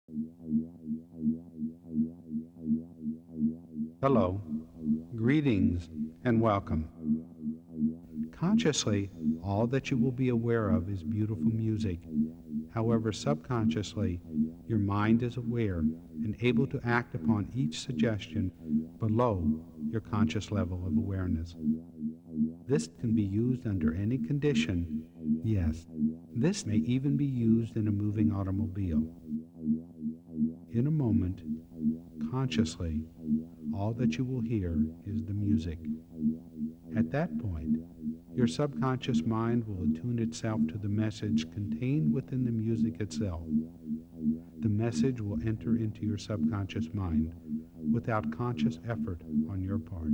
Hello, greetings, and welcome. Consciously, all that you will be aware of is beautiful music. However, subconsciously, your mind is aware and able to act upon each suggestion below your conscious level of awareness. This can be used under any condition. Yes, this may even be used in a moving automobile. In a moment, consciously, all that you will hear is the music. At that point, your subconscious mind will attune itself to the message contained within the music itself. The message will enter into your subconscious mind without conscious effort on your part.